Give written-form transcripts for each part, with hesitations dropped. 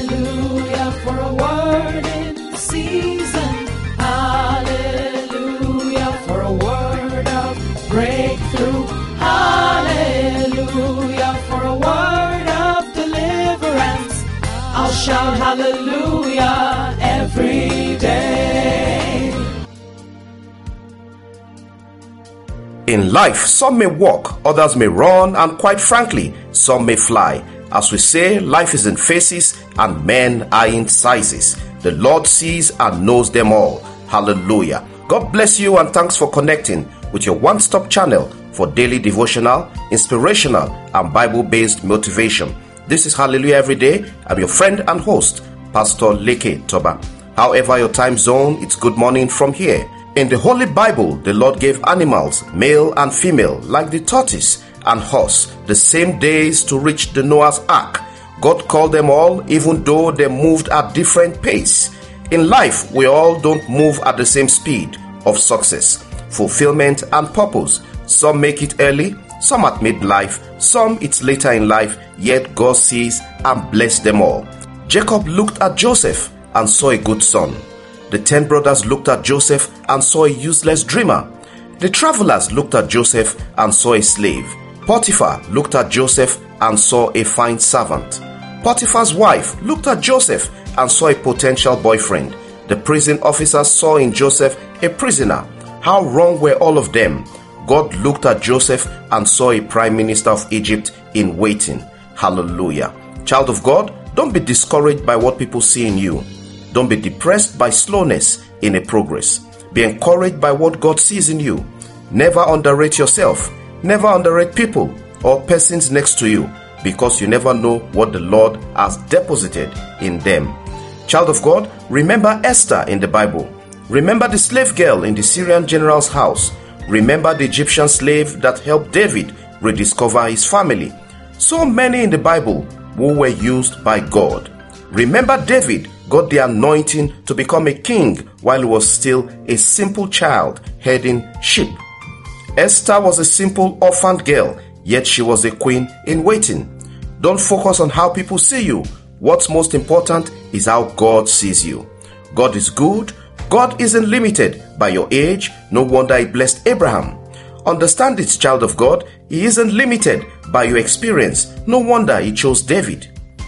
Hallelujah for a word in season. Hallelujah for a word of breakthrough. Hallelujah for a word of deliverance. I'll shout hallelujah every day. In life, some may walk, others may run, and quite frankly, some may fly. As we say, life is in phases and men are in sizes. The Lord sees and knows them all. Hallelujah. God bless you and thanks for connecting with your one-stop channel for daily devotional, inspirational, and Bible-based motivation. This is Hallelujah Every Day. I'm your friend and host, Pastor Leke Toba. However your time zone, it's good morning from here. In the Holy Bible, the Lord gave animals, male and female, like the tortoise and horse, the same days to reach the Noah's Ark. God called them all, even though they moved at different pace. In life, we all don't move at the same speed of success, fulfillment, and purpose. Some make it early, some at midlife, some it's later in life, yet God sees and blessed them all. Jacob looked at Joseph and saw a good son. The 10 brothers looked at Joseph and saw a useless dreamer. The travelers looked at Joseph and saw a slave. Potiphar looked at Joseph and saw a fine servant. Potiphar's wife looked at Joseph and saw a potential boyfriend. The prison officers saw in Joseph a prisoner. How wrong were all of them? God looked at Joseph and saw a prime minister of Egypt in waiting. Hallelujah. Child of God, don't be discouraged by what people see in you. Don't be depressed by slowness in a progress. Be encouraged by what God sees in you. Never underrate yourself. Never underrate people or persons next to you, because you never know what the Lord has deposited in them. Child of God, remember Esther in the Bible. Remember the slave girl in the Syrian general's house. Remember the Egyptian slave that helped David rediscover his family. So many in the Bible who were used by God. Remember David got the anointing to become a king while he was still a simple child herding sheep. Esther was a simple orphaned girl, yet she was a queen in waiting. Don't focus on how people see you. What's most important is how God sees you. God is good. God isn't limited by your age. No wonder He blessed Abraham. Understand it, child of God. He isn't limited by your experience. No wonder He chose David.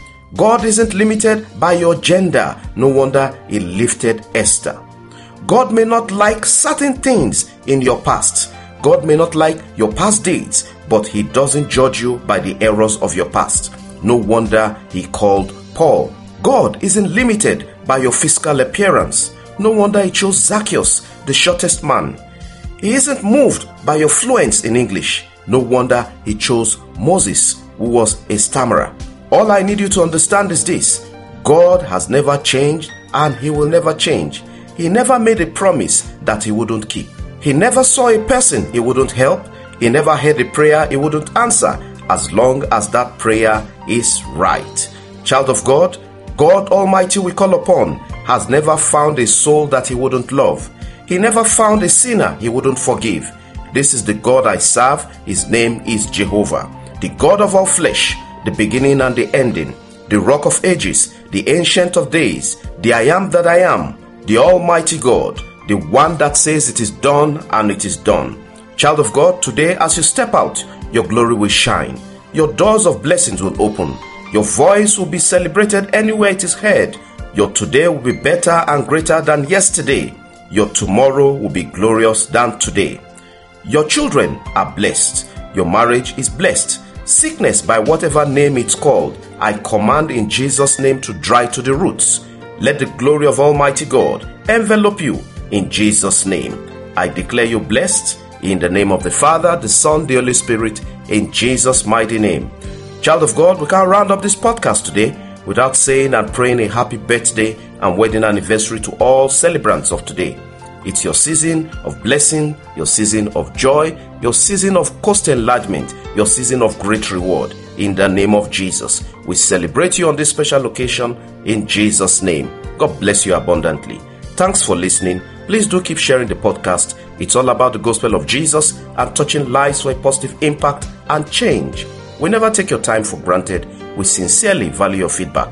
God isn't limited by your gender. No wonder He lifted Esther. God may not like certain things in your past. God may not like your past deeds, but He doesn't judge you by the errors of your past. No wonder He called Paul. God isn't limited by your physical appearance. No wonder He chose Zacchaeus, the shortest man. He isn't moved by your fluence in English. No wonder He chose Moses, who was a stammerer. All I need you to understand is this: God has never changed and He will never change. He never made a promise that He wouldn't keep. He never saw a person He wouldn't help. He never heard a prayer He wouldn't answer, as long as that prayer is right. Child of God, God Almighty we call upon has never found a soul that He wouldn't love. He never found a sinner He wouldn't forgive. This is the God I serve. His name is Jehovah, the God of all flesh, the beginning and the ending, the Rock of Ages, the Ancient of Days, the I Am that I Am, the Almighty God, the one that says it is done and it is done. Child of God, today as you step out, your glory will shine. Your doors of blessings will open. Your voice will be celebrated anywhere it is heard. Your today will be better and greater than yesterday. Your tomorrow will be glorious than today. Your children are blessed. Your marriage is blessed. Sickness, by whatever name it's called, I command in Jesus' name to dry to the roots. Let the glory of Almighty God envelop you in Jesus' name. I declare you blessed in the name of the Father, the Son, the Holy Spirit, in Jesus' mighty name. Child of God, we can't round up this podcast today without saying and praying a happy birthday and wedding anniversary to all celebrants of today. It's your season of blessing, your season of joy, your season of coast enlargement, your season of great reward. In the name of Jesus, we celebrate you on this special occasion in Jesus' name. God bless you abundantly. Thanks for listening. Please do keep sharing the podcast. It's all about the gospel of Jesus and touching lives for a positive impact and change. We never take your time for granted. We sincerely value your feedback.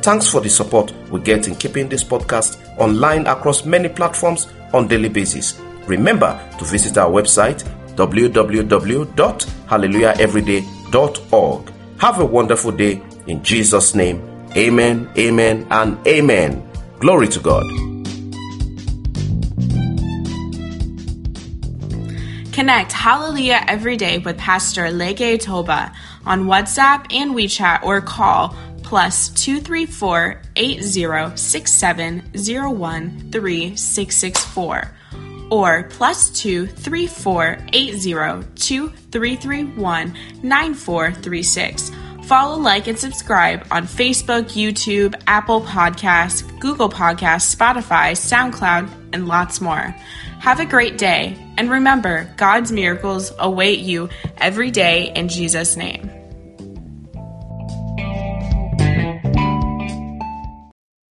Thanks for the support we get in keeping this podcast online across many platforms on daily basis. Remember to visit our website www.hallelujaheveryday.org. Have a wonderful day in Jesus' name. Amen, amen, and amen. Glory to God. Connect Hallelujah every day with Pastor Lege Toba on WhatsApp and WeChat or call +234 8067 013 or +234 80 2331 9436. Follow, like, and subscribe on Facebook, YouTube, Apple Podcasts, Google Podcasts, Spotify, SoundCloud, and lots more. Have a great day, and remember, God's miracles await you every day in Jesus' name.